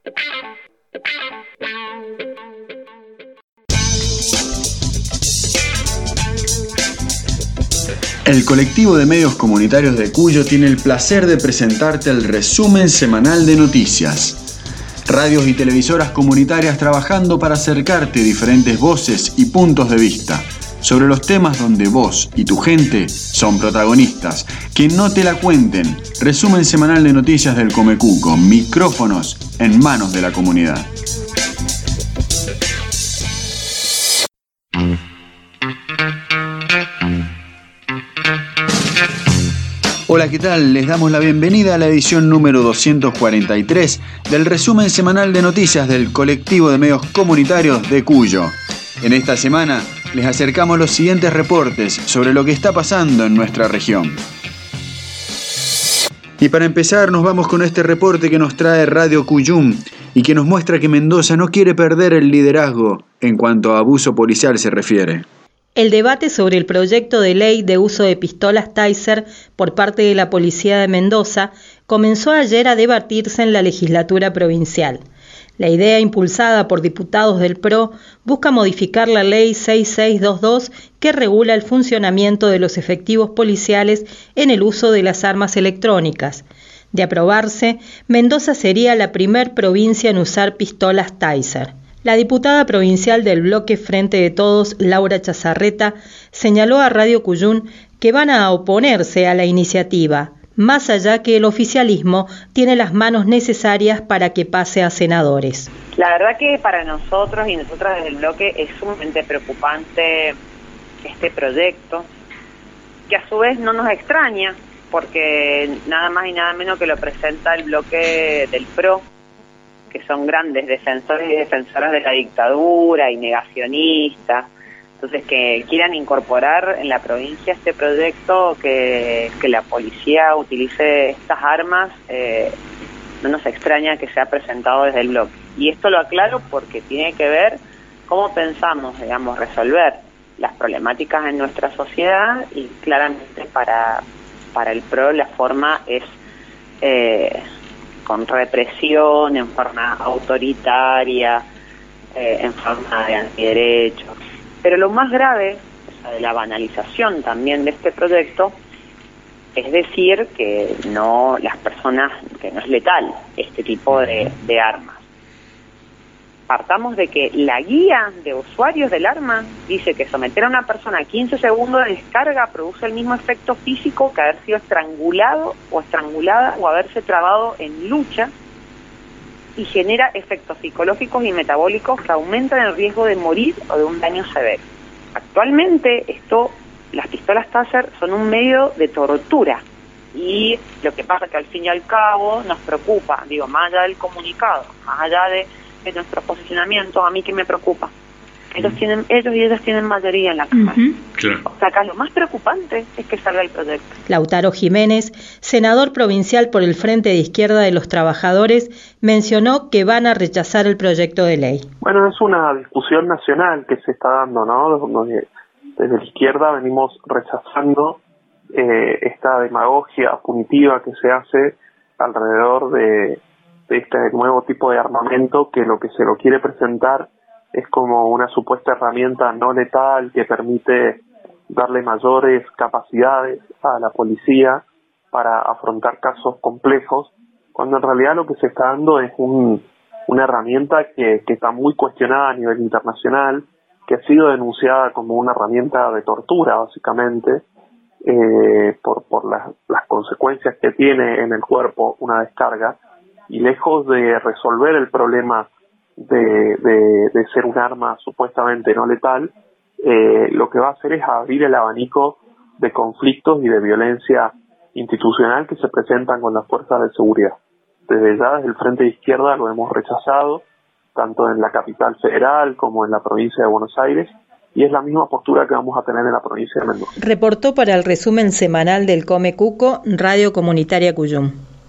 El colectivo de medios comunitarios de Cuyo tiene el placer de presentarte el resumen semanal de noticias. Radios y televisoras comunitarias trabajando para acercarte diferentes voces y puntos de vista sobre los temas donde vos y tu gente son protagonistas. Que no te la cuenten. Resumen semanal de noticias del Comecuco. Micrófonos en manos de la comunidad. Hola, ¿qué tal? Les damos la bienvenida a la edición número 243 del resumen semanal de noticias del colectivo de medios comunitarios de Cuyo. En esta semana les acercamos los siguientes reportes sobre lo que está pasando en nuestra región. Y para empezar nos vamos con este reporte que nos trae Radio Cuyum y que nos muestra que Mendoza no quiere perder el liderazgo en cuanto a abuso policial se refiere. El debate sobre el proyecto de ley de uso de pistolas Taser por parte de la Policía de Mendoza comenzó ayer a debatirse en la legislatura provincial. La idea, impulsada por diputados del PRO, busca modificar la ley 6622 que regula el funcionamiento de los efectivos policiales en el uso de las armas electrónicas. De aprobarse, Mendoza sería la primer provincia en usar pistolas Taser. La diputada provincial del bloque Frente de Todos, Laura Chazarreta, señaló a Radio Cuyún que van a oponerse a la iniciativa, más allá que el oficialismo tiene las manos necesarias para que pase a senadores. La verdad que para nosotros y nosotras desde el bloque es sumamente preocupante este proyecto, que a su vez no nos extraña, porque nada más y nada menos que lo presenta el bloque del PRO, que son grandes defensores y defensoras de la dictadura y negacionistas. Entonces, que quieran incorporar en la provincia este proyecto, que la policía utilice estas armas, no nos extraña que sea presentado desde el bloque. Y esto lo aclaro porque tiene que ver cómo pensamos, digamos, resolver las problemáticas en nuestra sociedad, y claramente para el PRO la forma es con represión, en forma autoritaria, en forma de antiderechos. Pero lo más grave, o sea, de la banalización también de este proyecto, es decir que no, las personas, que no es letal este tipo de armas. Partamos de que la guía de usuarios del arma dice que someter a una persona a 15 segundos de descarga produce el mismo efecto físico que haber sido estrangulado o estrangulada o haberse trabado en lucha, y genera efectos psicológicos y metabólicos que aumentan el riesgo de morir o de un daño severo. Actualmente las pistolas Taser son un medio de tortura, y lo que pasa es que al fin y al cabo nos preocupa, más allá del comunicado, más allá de nuestro posicionamiento, a mí que me preocupa. Ellos y ellas tienen mayoría en la Cámara. Claro. O sea, acá lo más preocupante es que salga el proyecto. Lautaro Jiménez, senador provincial por el Frente de Izquierda de los Trabajadores, mencionó que van a rechazar el proyecto de ley. Bueno, es una discusión nacional que se está dando, ¿no? Desde la izquierda venimos rechazando esta demagogia punitiva que se hace alrededor de este nuevo tipo de armamento, que lo que se lo quiere presentar es como una supuesta herramienta no letal que permite darle mayores capacidades a la policía para afrontar casos complejos, cuando en realidad lo que se está dando es una herramienta que está muy cuestionada a nivel internacional, que ha sido denunciada como una herramienta de tortura, básicamente, por las consecuencias que tiene en el cuerpo una descarga, y lejos de resolver el problema de ser un arma supuestamente no letal, lo que va a hacer es abrir el abanico de conflictos y de violencia institucional que se presentan con las fuerzas de seguridad. Desde ya, desde el Frente de Izquierda, lo hemos rechazado, tanto en la capital federal como en la provincia de Buenos Aires, y es la misma postura que vamos a tener en la provincia de Mendoza. Reportó para el resumen semanal del Comecuco, Radio Comunitaria Cuyum.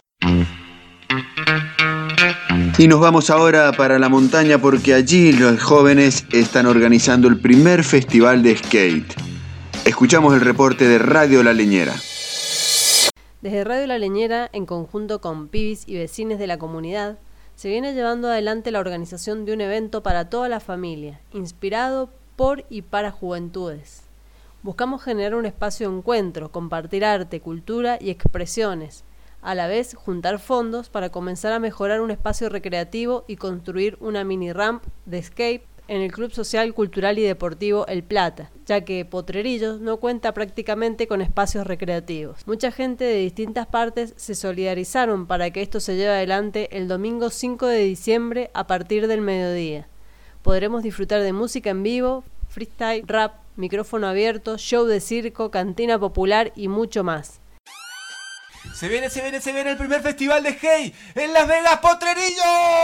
Y nos vamos ahora para la montaña, porque allí los jóvenes están organizando el primer festival de skate. Escuchamos el reporte de Radio La Leñera. Desde Radio La Leñera, en conjunto con pibis y vecinos de la comunidad, se viene llevando adelante la organización de un evento para toda la familia, inspirado por y para juventudes. Buscamos generar un espacio de encuentro, compartir arte, cultura y expresiones, a la vez juntar fondos para comenzar a mejorar un espacio recreativo y construir una mini ramp de skate en el Club Social, Cultural y Deportivo El Plata, ya que Potrerillos no cuenta prácticamente con espacios recreativos. Mucha gente de distintas partes se solidarizaron para que esto se lleve adelante el domingo 5 de diciembre a partir del mediodía. Podremos disfrutar de música en vivo, freestyle, rap, micrófono abierto, show de circo, cantina popular y mucho más. Se viene el primer festival de skate en Las Vegas, Potrerillos.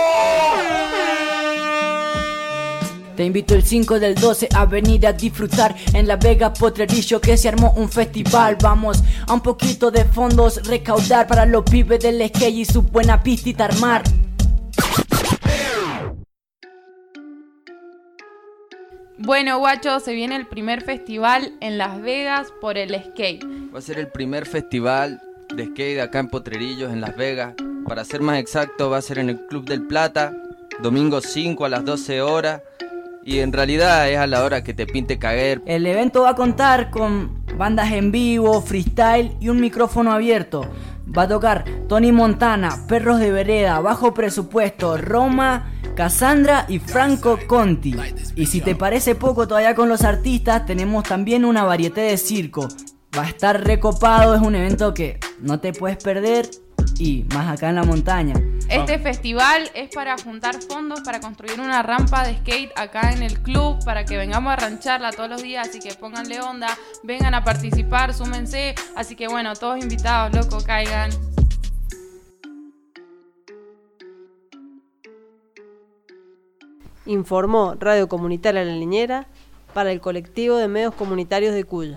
Te invito el 5 del 12 a venir a disfrutar en Las Vegas, Potrerillo, que se armó un festival. Vamos a un poquito de fondos recaudar para los pibes del skate y su buena pistita armar. Bueno, guachos, se viene el primer festival en Las Vegas por el skate. Va a ser el primer festival de skate acá en Potrerillos, en Las Vegas. Para ser más exacto, va a ser en el Club del Plata, domingo 5 a las 12 horas. Y en realidad es a la hora que te pinte caer. El evento va a contar con bandas en vivo, freestyle y un micrófono abierto. Va a tocar Tony Montana, Perros de Vereda, Bajo Presupuesto, Roma, Cassandra y Franco Conti. Y si te parece poco todavía con los artistas, tenemos también una variedad de circo. Va a estar recopado, es un evento que no te puedes perder y más acá en la montaña. Este festival es para juntar fondos para construir una rampa de skate acá en el club, para que vengamos a rancharla todos los días, así que pónganle onda, vengan a participar, súmense, así que bueno, todos invitados, loco, caigan. Informó Radio Comunitaria La Leñera para el colectivo de medios comunitarios de Cuyo.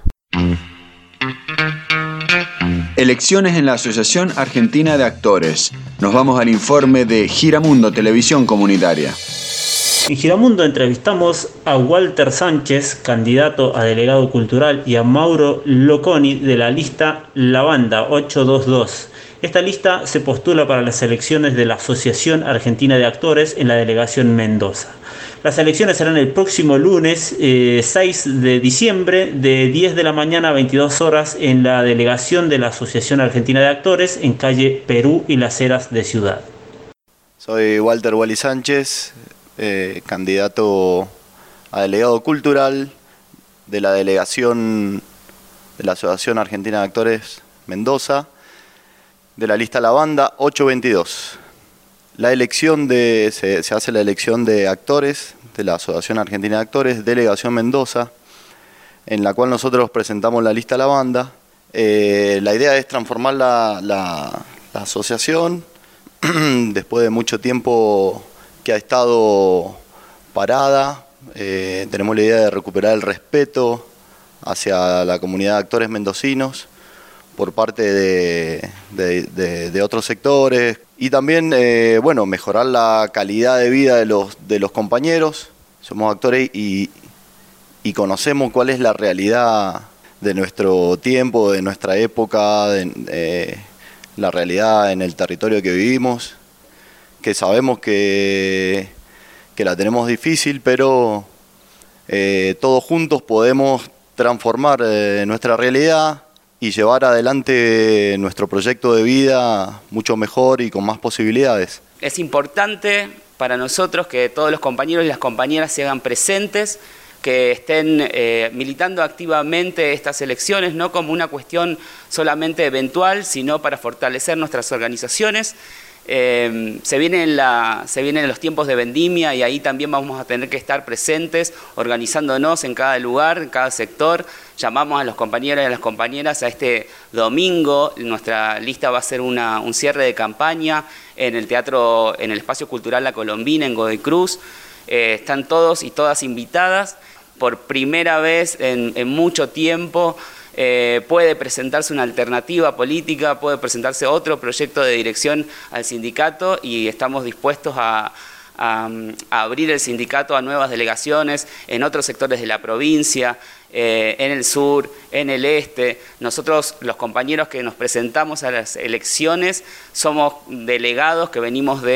Elecciones en la Asociación Argentina de Actores. Nos vamos al informe de Giramundo Televisión Comunitaria. En Giramundo entrevistamos a Walter Sánchez, candidato a delegado cultural, y a Mauro Loconi de la lista La Banda 822. Esta lista se postula para las elecciones de la Asociación Argentina de Actores en la delegación Mendoza. Las elecciones serán el próximo lunes 6 de diciembre de 10 de la mañana a 22 horas en la delegación de la Asociación Argentina de Actores en calle Perú y Las Heras de Ciudad. Soy Walter Wally Sánchez, candidato a delegado cultural de la delegación de la Asociación Argentina de Actores Mendoza, de la lista La Banda 822. La elección se hace la elección de actores de la Asociación Argentina de Actores, Delegación Mendoza, en la cual nosotros presentamos la lista La Banda. La idea es transformar la asociación después de mucho tiempo que ha estado parada. Tenemos la idea de recuperar el respeto hacia la comunidad de actores mendocinos por parte de otros sectores y también mejorar la calidad de vida de los compañeros. Somos actores y conocemos cuál es la realidad de nuestro tiempo, de nuestra época, de la realidad en el territorio que vivimos, que sabemos que la tenemos difícil, pero todos juntos podemos transformar nuestra realidad y llevar adelante nuestro proyecto de vida mucho mejor y con más posibilidades. Es importante para nosotros que todos los compañeros y las compañeras se hagan presentes, que estén militando activamente estas elecciones, no como una cuestión solamente eventual, sino para fortalecer nuestras organizaciones. Se vienen los tiempos de vendimia y ahí también vamos a tener que estar presentes, organizándonos en cada lugar, en cada sector. Llamamos a los compañeros y a las compañeras a este domingo. Nuestra lista va a ser un cierre de campaña en el teatro, en el Espacio Cultural La Colombina, en Godoy Cruz. Están todos y todas invitadas. Por primera vez en mucho tiempo puede presentarse una alternativa política, puede presentarse otro proyecto de dirección al sindicato y estamos dispuestos a abrir el sindicato a nuevas delegaciones en otros sectores de la provincia, en el sur, en el este. Nosotros, los compañeros que nos presentamos a las elecciones, somos delegados que venimos de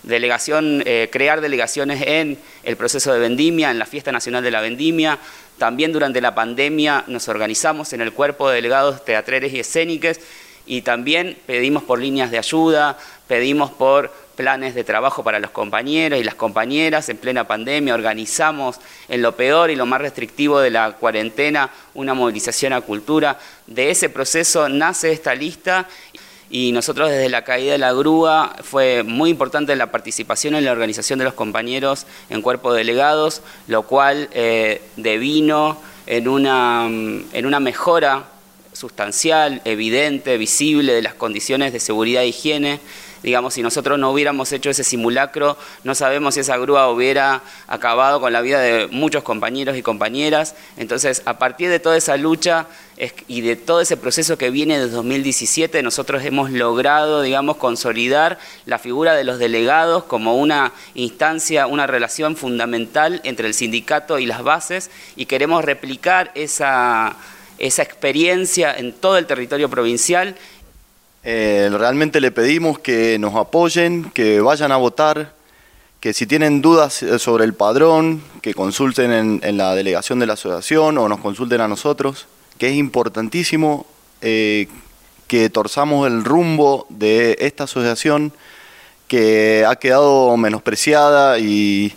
crear delegaciones en el proceso de vendimia, en la Fiesta Nacional de la Vendimia. También durante la pandemia nos organizamos en el cuerpo de delegados teatrales y escénicos y también pedimos por líneas de ayuda, pedimos por planes de trabajo para los compañeros y las compañeras. En plena pandemia organizamos en lo peor y lo más restrictivo de la cuarentena una movilización a cultura. De ese proceso nace esta lista y nosotros desde la caída de la grúa fue muy importante la participación en la organización de los compañeros en cuerpo de delegados, lo cual devino en una mejora sustancial, evidente, visible de las condiciones de seguridad e higiene. Digamos, si nosotros no hubiéramos hecho ese simulacro, no sabemos si esa grúa hubiera acabado con la vida de muchos compañeros y compañeras. Entonces, a partir de toda esa lucha y de todo ese proceso que viene desde 2017, nosotros hemos logrado, digamos, consolidar la figura de los delegados como una instancia, una relación fundamental entre el sindicato y las bases, y queremos replicar esa experiencia en todo el territorio provincial. Realmente le pedimos que nos apoyen, que vayan a votar, que si tienen dudas sobre el padrón, que consulten en la delegación de la asociación o nos consulten a nosotros, que es importantísimo que torzamos el rumbo de esta asociación que ha quedado menospreciada y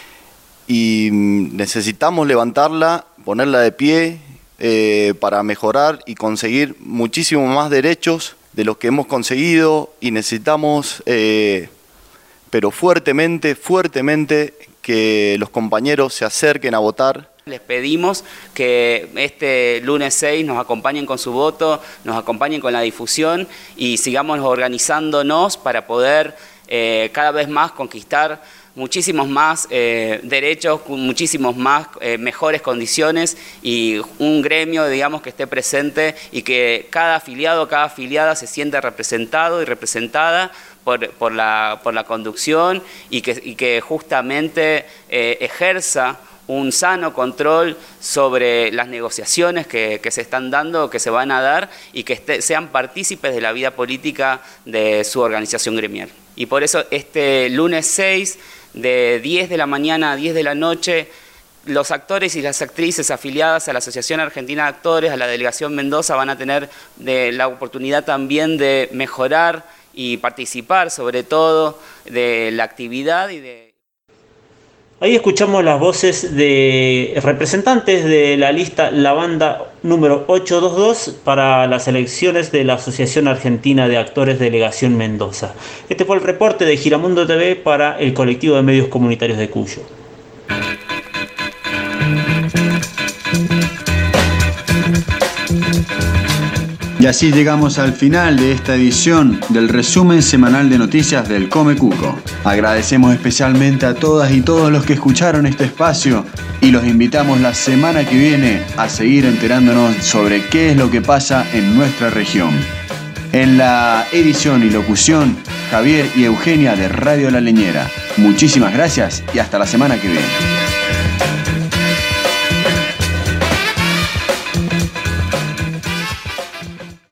necesitamos levantarla, ponerla de pie para mejorar y conseguir muchísimo más derechos de los que hemos conseguido, y necesitamos, pero fuertemente, que los compañeros se acerquen a votar. Les pedimos que este lunes 6 nos acompañen con su voto, nos acompañen con la difusión y sigamos organizándonos para poder cada vez más conquistar muchísimos más derechos, muchísimos más mejores condiciones y un gremio, digamos, que esté presente y que cada afiliado, cada afiliada se sienta representado y representada por la conducción y que justamente ejerza un sano control sobre las negociaciones que se están dando, que se van a dar, y que sean partícipes de la vida política de su organización gremial. Y por eso este lunes 6, de 10 de la mañana a 10 de la noche, los actores y las actrices afiliadas a la Asociación Argentina de Actores, a la Delegación Mendoza, van a tener la oportunidad también de mejorar y participar, sobre todo, de la actividad y de... Ahí escuchamos las voces de representantes de la lista La Banda número 822 para las elecciones de la Asociación Argentina de Actores Delegación Mendoza. Este fue el reporte de Giramundo TV para el colectivo de medios comunitarios de Cuyo. Y así llegamos al final de esta edición del resumen semanal de noticias del Come Cuco. Agradecemos especialmente a todas y todos los que escucharon este espacio y los invitamos la semana que viene a seguir enterándonos sobre qué es lo que pasa en nuestra región. En la edición y locución, Javier y Eugenia de Radio La Leñera. Muchísimas gracias y hasta la semana que viene.